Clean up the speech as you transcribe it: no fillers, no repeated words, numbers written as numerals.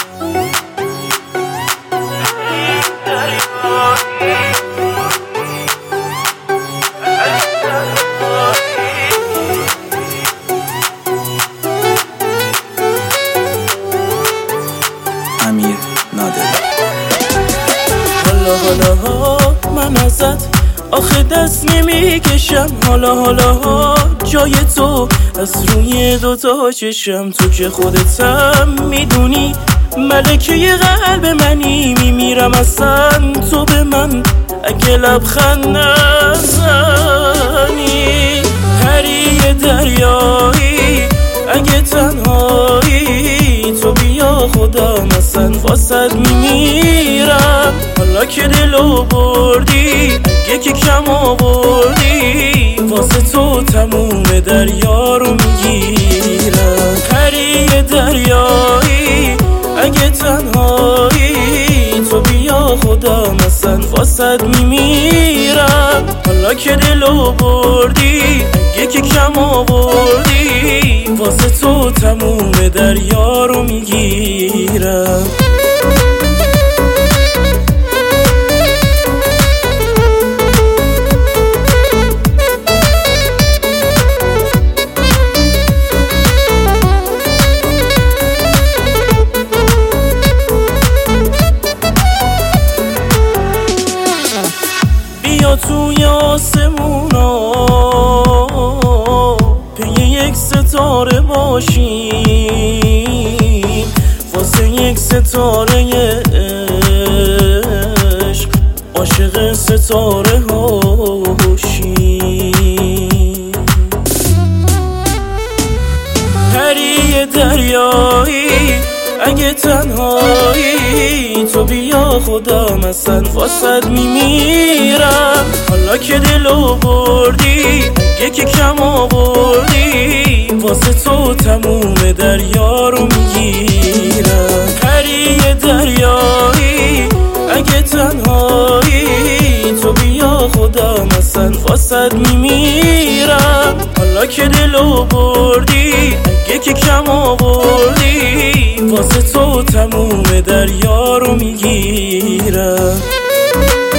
امیر نادری. حالا من ازت آخه دست نمیکشم، حالا جای تو از روی دوتا چشم. تو که خودتم میدونی ملکه قلب منی، میمیرم اصلا تو به من اگه لبخند نزنی. پری دریایی اگه تنهایی تو بیا خودم اصلا واسد میمیرم. حالا که دلو بردی اگه که کم آوردی واسه تو تموم دریا رو میگیرم. پری دریایی اگه تنهایی تو بیا خودم اصلا واسد میمیرم. حالا که دلو بردی اگه که کم آوردی واسه تو تموم دریا رو میگیرم. بیا توی آسمونا پی یک ستاره باشیم، واسه یک ستاره عشق عاشق ستاره هاشیم. پری دریایی اگه تنهایی تو بیا خودم اصلا واسد میمیرم. حالا که دلو بردی اگه که کم آوردی واسه تو تموم دریا رو میگیرم. پری دریایی اگه تنهایی تو بیا خودم اصلا واسد میمیرم. حالا که دلو بردی اگه که کم آوردی واسه تو تموم دریا رو میگیرم.